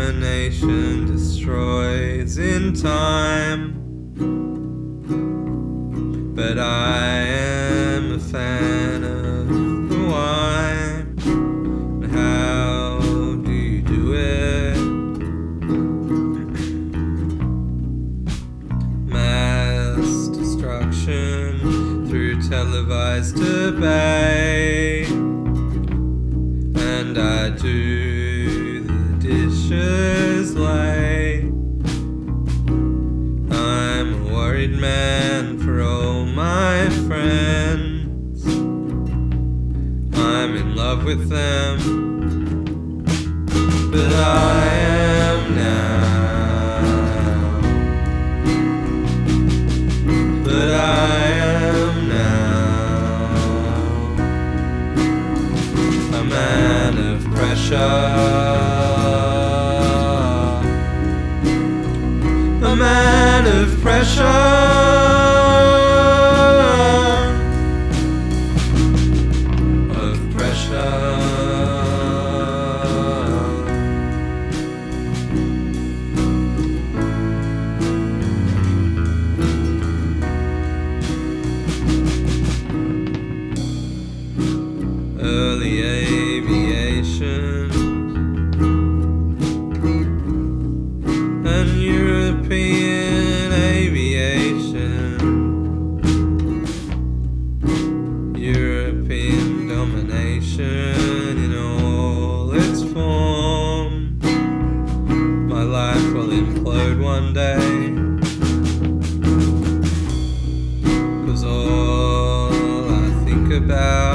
nation destroys in time, but I am a fan of the wine. And how do you do it? Mass destruction through televised debate, and I do the dishes late. I'm a worried man for all my friends. I'm in love with them, but I am now. But I am now a man of pressure, a man of pressure, of pressure. Early aviation and European aviation, European domination in all its form. My life will implode one day, 'cause all I think about